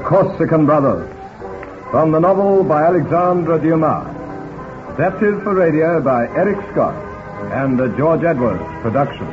Corsican Brothers, from the novel by Alexandre Dumas. Adapted for radio by Eric Scott and a George Edwards production.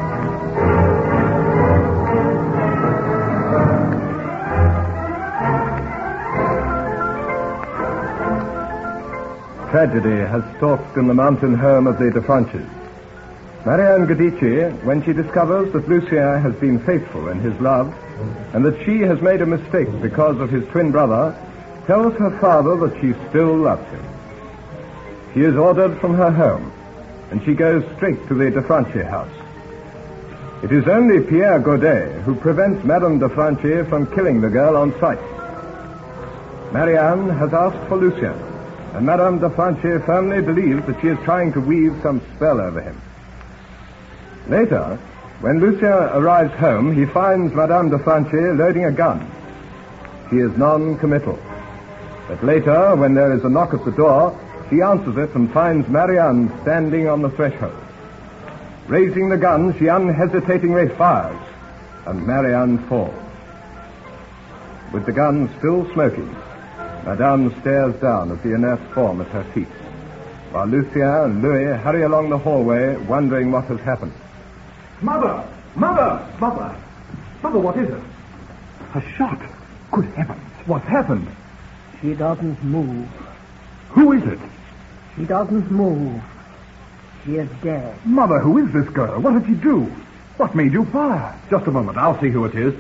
Tragedy has stalked in the mountain home of the de Franches. Marianne Giudice, when she discovers that Lucien has been faithful in his love and that she has made a mistake because of his twin brother, tells her father that she still loves him. She is ordered from her home, and she goes straight to the de Franchi house. It is only Pierre Godet who prevents Madame de Franchi from killing the girl on sight. Marianne has asked for Lucien, and Madame de Franchi firmly believes that she is trying to weave some spell over him. Later, when Lucien arrives home, he finds Madame de Franchi loading a gun. She is non-committal. But later, when there is a knock at the door, she answers it and finds Marianne standing on the threshold. Raising the gun, she unhesitatingly fires, and Marianne falls. With the gun still smoking, Madame stares down at the inert form at her feet, while Lucien and Louis hurry along the hallway, wondering what has happened. Mother! Mother! Mother! Mother, what is it? A shot. Good heavens. What's happened? She doesn't move. Who is it? She doesn't move. She is dead. Mother, who is this girl? What did she do? What made you fire? Just a moment. I'll see who it is.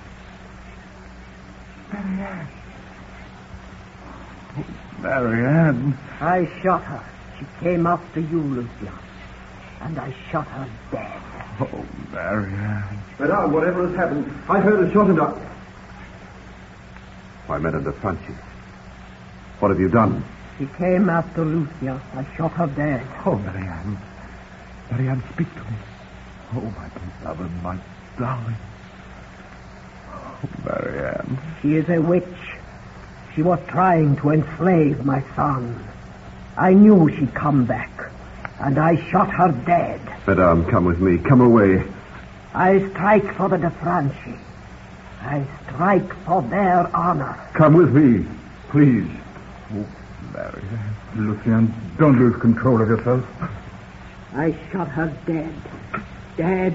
Marianne. Oh, Marianne. I shot her. She came after you, Lucien. And I shot her dead. Oh, Marianne. Madame, whatever has happened, I heard a shot and I... Why, Madame de Franchi, what have you done? She came after Lucien. I shot her dead. Oh, Marianne. Marianne, speak to me. Oh, my beloved, my darling. Oh, Marianne. She is a witch. She was trying to enslave my son. I knew she'd come back, and I shot her dead. Madame, come with me. Come away. I strike for the de Franchi. I strike for their honor. Come with me, please. Oh, Marianne. Lucien, don't lose control of yourself. I shot her dead. Dead.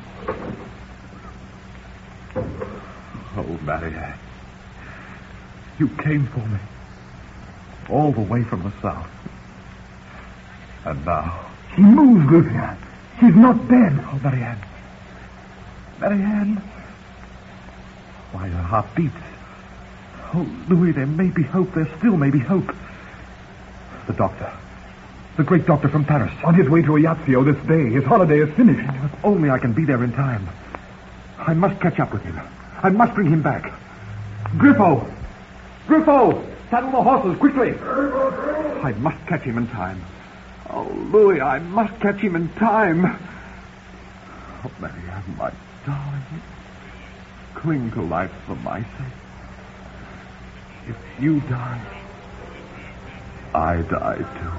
Oh, Marianne. You came for me. All the way from the south. And now... She moves, Lucien. She's not dead. Oh, Marianne. Marianne. Why, her heart beats. Oh, Louis, there may be hope. There still may be hope. The doctor. The great doctor from Paris. On his way to Ajaccio this day. His holiday is finished. Oh, if only I can be there in time. I must catch up with him. I must bring him back. Griffo! Griffo! Saddle the horses, quickly! I must catch him in time. Oh, Louis, I must catch him in time. Oh, Marianne, my darling. Cling to life for my sake. If you die, I die too.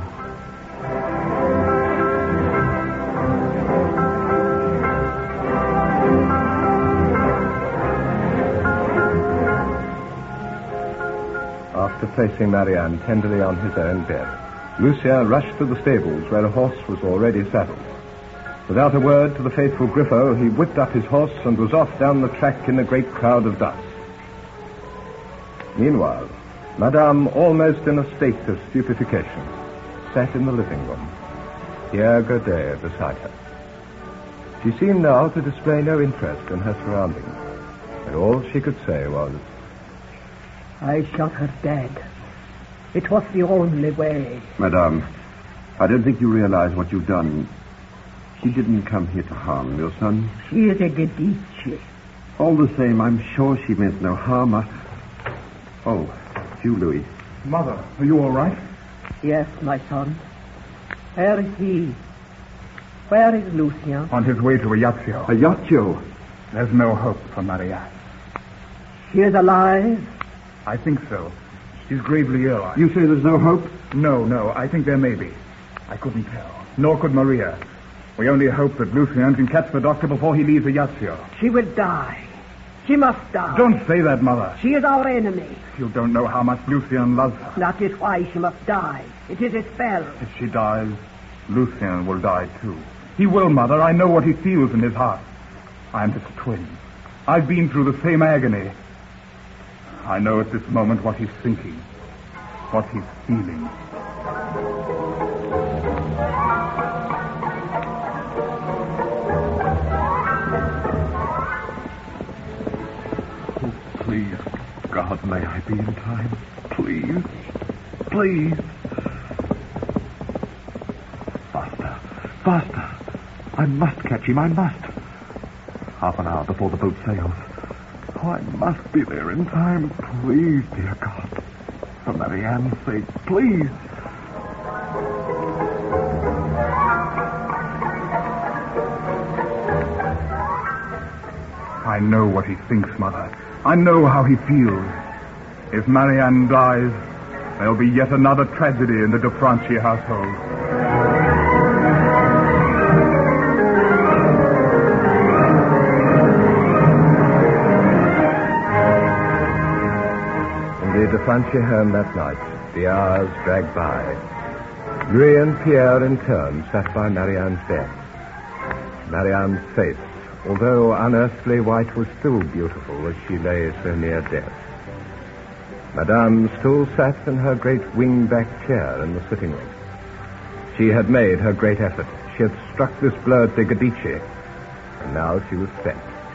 After placing Marianne tenderly on his own bed, Lucien rushed to the stables where a horse was already saddled. Without a word to the faithful Griffo, he whipped up his horse and was off down the track in a great crowd of dust. Meanwhile, Madame, almost in a state of stupefaction, sat in the living room, Pierre Godet beside her. She seemed now to display no interest in her surroundings, and all she could say was, I shot her dead. It was the only way. Madame, I don't think you realize what you've done. She didn't come here to harm your son. She is a Giudice. All the same, I'm sure she meant no harm. Oh, it's you, Louis. Mother, are you all right? Yes, my son. Where is he? Where is Lucien? On his way to Ajaccio. Ajaccio? There's no hope for Marianne. She is alive? I think so. She's gravely ill. You say there's no hope? No, I think there may be. I couldn't tell. Nor could Maria. We only hope that Lucien can catch the doctor before he leaves Ajaccio. She will die. She must die. Don't say that, Mother. She is our enemy. You don't know how much Lucien loves her. That is why she must die. It is a spell. If she dies, Lucien will die too. He will, Mother. I know what he feels in his heart. I am his twin. I've been through the same agony. I know at this moment what he's thinking, what he's feeling. Oh, please, God, may I be in time. Please. Please. Faster. I must catch him. I must. Half an hour before the boat sails. Oh, I must be there in time. Please, dear God. For Marianne's sake, please. I know what he thinks, Mother. I know how he feels. If Marianne dies, there'll be yet another tragedy in the de Franchi household. In the de Franchi home that night, the hours dragged by. Louis and Pierre in turn sat by Marianne's bed. Marianne's face, although unearthly white, was still beautiful as she lay so near death. Madame still sat in her great wing-back chair in the sitting room. She had made her great effort. She had struck this blow at de Medici, and now she was spent.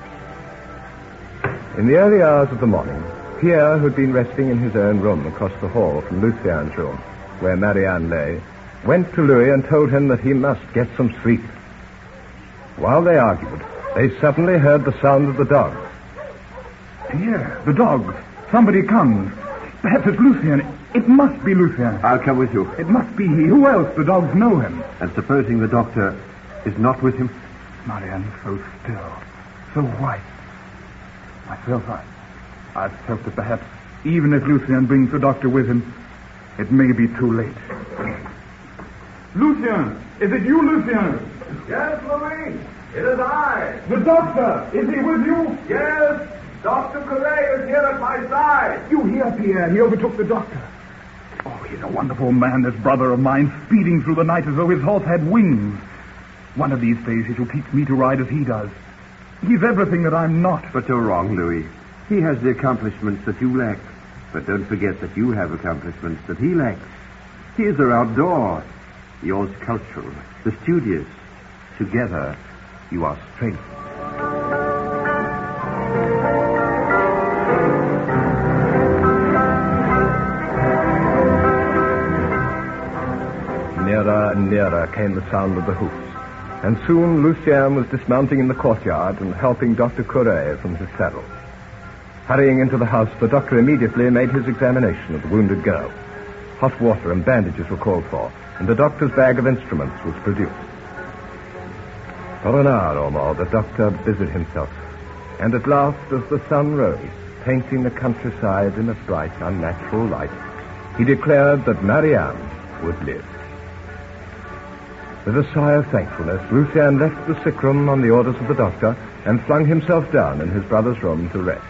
In the early hours of the morning, Pierre, who had been resting in his own room across the hall from Lucien's room, where Marianne lay, went to Louis and told him that he must get some sleep. While they argued, they suddenly heard the sound of the dogs. Pierre, the dogs. Somebody comes. Perhaps it's Lucien. It must be Lucien. I'll come with you. It must be he. Who else? The dogs know him. And supposing the doctor is not with him? Marianne, so still, so white. Myself, I've felt that perhaps, even if Lucien brings the doctor with him, it may be too late. Lucien! Is it you, Lucien? Yes, Louis. It is I. The doctor! Is he with you? Yes. Dr. Correa is here at my side. You hear, Pierre? He overtook the doctor. Oh, he's a wonderful man, this brother of mine, speeding through the night as though his horse had wings. One of these days he shall teach me to ride as he does. He's everything that I'm not. But you're wrong, Louis. He has the accomplishments that you lack. But don't forget that you have accomplishments that he lacks. His are outdoor. Yours cultural, the studious. Together, you are strength. Nearer and nearer came the sound of the hoofs, and soon Lucien was dismounting in the courtyard and helping Dr. Correa from his saddle. Hurrying into the house, the doctor immediately made his examination of the wounded girl. Hot water and bandages were called for, and the doctor's bag of instruments was produced. For an hour or more, the doctor busied himself, and at last, as the sun rose, painting the countryside in a bright, unnatural light, he declared that Marianne would live. With a sigh of thankfulness, Lucien left the sick room on the orders of the doctor and flung himself down in his brother's room to rest.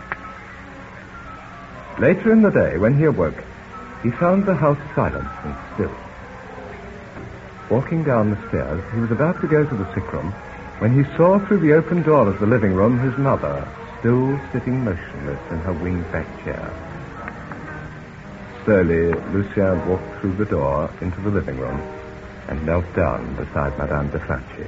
Later in the day, when he awoke, he found the house silent and still. Walking down the stairs, he was about to go to the sick room when he saw through the open door of the living room his mother, still sitting motionless in her wing-back chair. Slowly, Lucien walked through the door into the living room and knelt down beside Madame de Franchi.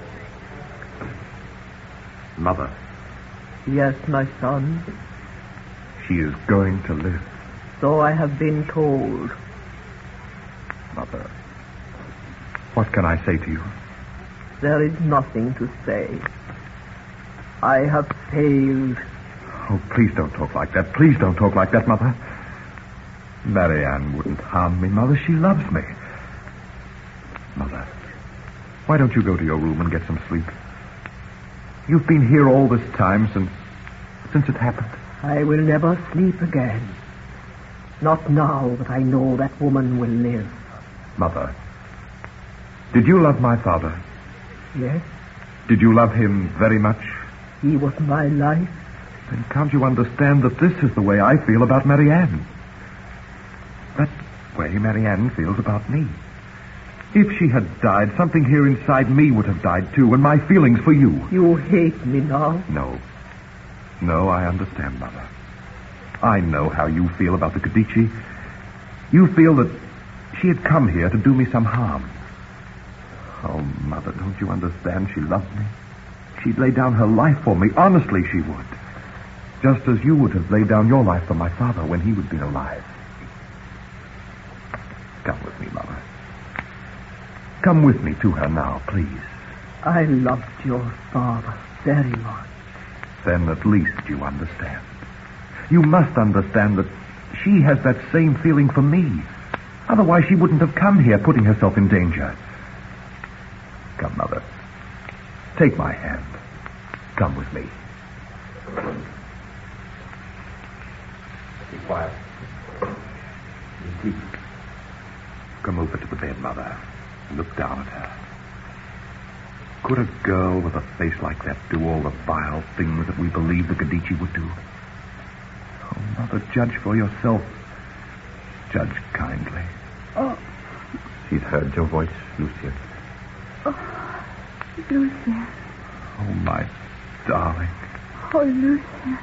Mother. Yes, my son. She is going to live. So I have been told. Mother, what can I say to you? There is nothing to say. I have failed. Oh, please don't talk like that. Please don't talk like that, Mother. Marianne wouldn't harm me, Mother. She loves me. Mother, why don't you go to your room and get some sleep? You've been here all this time since it happened. I will never sleep again. Not now that I know that woman will live. Mother, did you love my father? Yes, Did you love him very much? he was my life. Then can't you understand that this is the way I feel about Marianne? That way Marianne feels about me. If she had died, something here inside me would have died too, and my feelings for you. You hate me now? No. No, I understand, Mother. I know how you feel about the Medici. You feel that she had come here to do me some harm. Oh, Mother, don't you understand? She loved me. She'd lay down her life for me. Honestly, she would. Just as you would have laid down your life for my father when he would be alive. Come with me, Mother. Come with me to her now, please. I loved your father very much. Then at least you understand. You must understand that she has that same feeling for me. Otherwise she wouldn't have come here putting herself in danger. Come, Mother. Take my hand. Come with me. Be quiet. Be deep. Come over to the bed, Mother. Look down at her. Could a girl with a face like that do all the vile things that we believe the Medici would do? Oh, Mother, judge for yourself. Judge kindly. Oh. She's heard your voice, Lucia. Oh, Lucia. Oh, my darling. Oh, Lucia.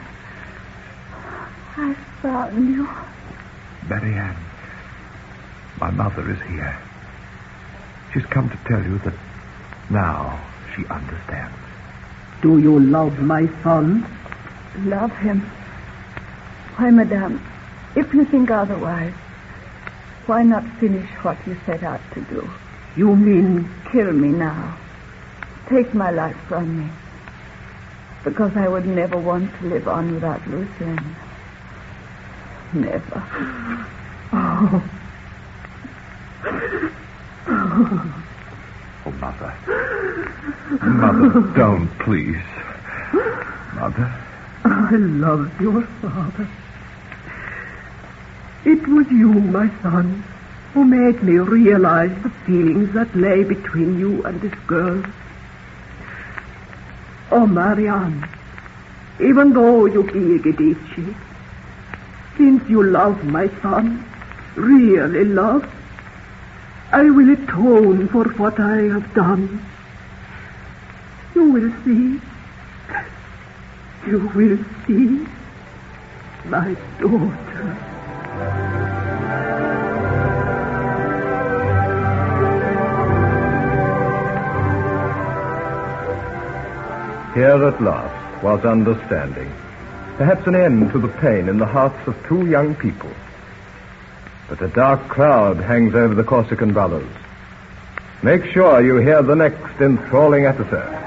I found you. Marianne, my mother is here. She's come to tell you that now she understands. Do you love my son? Love him? Why, Madame, if you think otherwise, why not finish what you set out to do? You mean... Kill me now. Take my life from me. Because I would never want to live on without Lucien. Never. Oh. Oh, Mother. Mother, don't, please. Mother. I loved your father. It was you, my son, who made me realize the feelings that lay between you and this girl. Oh, Marianne, even though you be a Medici, since you love my son, really love, I will atone for what I have done. You will see. You will see my daughter. Here at last was understanding. Perhaps an end to the pain in the hearts of two young people. But a dark cloud hangs over the Corsican brothers. Make sure you hear the next enthralling episode.